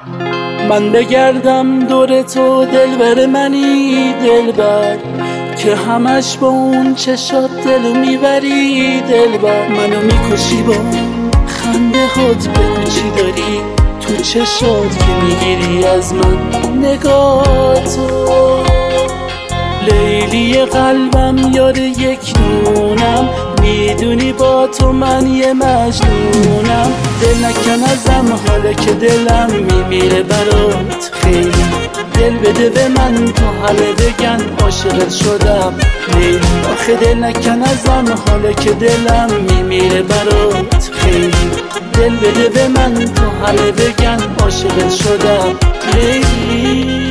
من بگردم دور تو دلبر منی دلبر، که همش با اون چشات دلو میبری دلبر. منو میکشی با خنده هات، بگو چی داری تو چشات که میگیری از من نگاه تو. لیلی قلبم یار یک نونم، میدونی با تو من یه مجنونم. دل نکن ازم حالا که دلم میمیره برات خیلی. دل بده به من تا همه بگن عاشقت شدم لیلی. آخه دل نکن ازم حالا که دلم میمیره برات خیلی. دل بده به من تا همه بگن عاشقت شدم لیلی.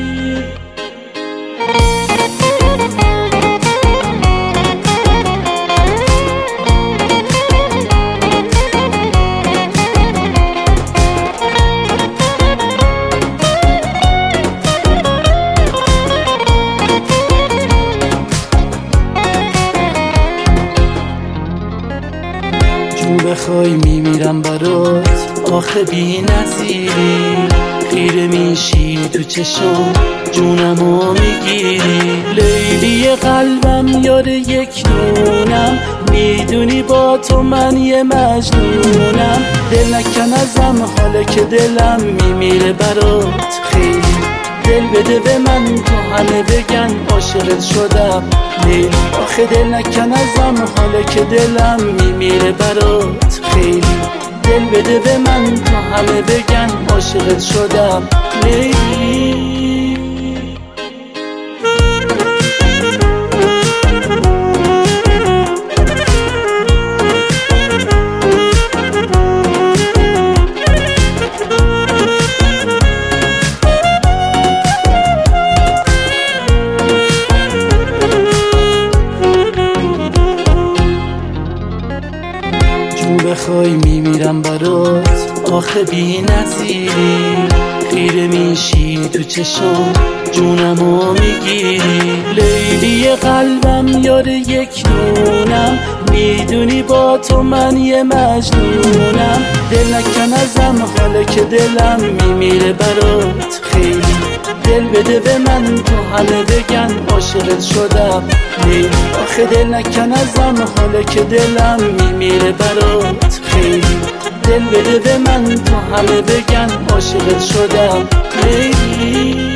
بخوای میمیرم برات آخه بی نظیری. خیره میشی تو چشم جونمو میگیری. لیلی قلبم یار یک نونم، میدونی با تو من یه مجنونم. دل نکن ازم حالا که دلم میمیره برات خیلی. دل بده به من تا همه بگن عاشقت شدم لیلی. آخه دل نکن ازم حالا که دلم میمیره برات خیلی. دل بده به من تا همه بگن عاشقت شدم لیلی. بخوای میمیرم برات آخه بی نظیری. خیره میشی تو چشم جونمو میگیری. لیلی قلبم یار یک نونم، میدونی با تو من یه مجنونم. دل نکن ازم حالا که دلم میمیره برات خیلی. دل بده به من تا همه بگن عاشقت شدم لیلی. آخه دل نکن ازم حالا که دلم میمیره برات خیلی. دل بده به من تا همه بگن عاشقت شدم لیلی.